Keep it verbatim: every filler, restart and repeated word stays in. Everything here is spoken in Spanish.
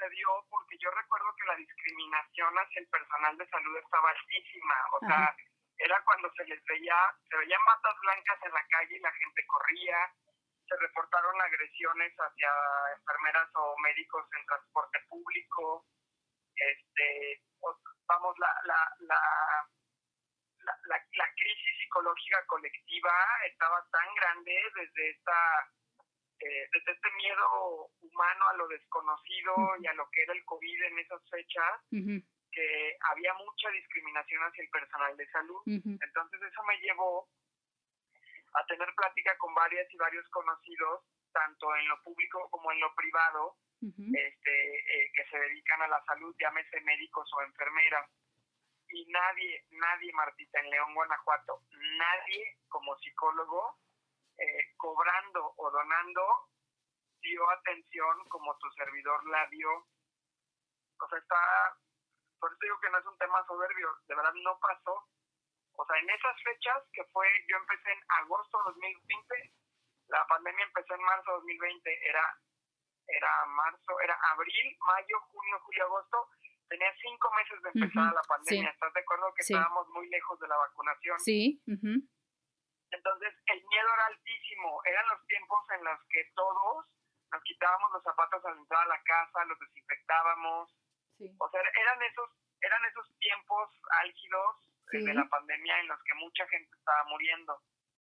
sucedió porque yo recuerdo que la discriminación hacia el personal de salud estaba altísima, o Ajá. sea, era cuando se les veía, se veían batas blancas en la calle y la gente corría, se reportaron agresiones hacia enfermeras o médicos en transporte público, este, pues, vamos, la, la, la, la, la, la crisis psicológica colectiva estaba tan grande desde esta eh, desde este miedo humano a lo desconocido Ujú, y a lo que era el COVID en esas fechas, ujú, que había mucha discriminación hacia el personal de salud. ujú, Entonces eso me llevó a tener plática con varias y varios conocidos, tanto en lo público como en lo privado, ujú. este, eh, que se dedican a la salud, llámese médicos o enfermeras. Y nadie, nadie, Martita, en León, Guanajuato, nadie como psicólogo, eh, cobrando o donando, dio atención como tu servidor la dio. O sea, está, por eso digo que no es un tema soberbio, de verdad no pasó. O sea, en esas fechas que fue, yo empecé en agosto de dos mil veinte, la pandemia empezó en marzo de dos mil veinte, era, era marzo, era abril, mayo, junio, julio, agosto, tenía cinco meses de empezar Ujú, la pandemia. sí, ¿Estás de acuerdo que sí, estábamos muy lejos de la vacunación? sí, ujú, Entonces, el miedo era altísimo. Eran los tiempos en los que todos nos quitábamos los zapatos al entrar a la casa, los desinfectábamos. sí, O sea, eran esos, eran esos tiempos álgidos eh, de la sí, pandemia en los que mucha gente estaba muriendo.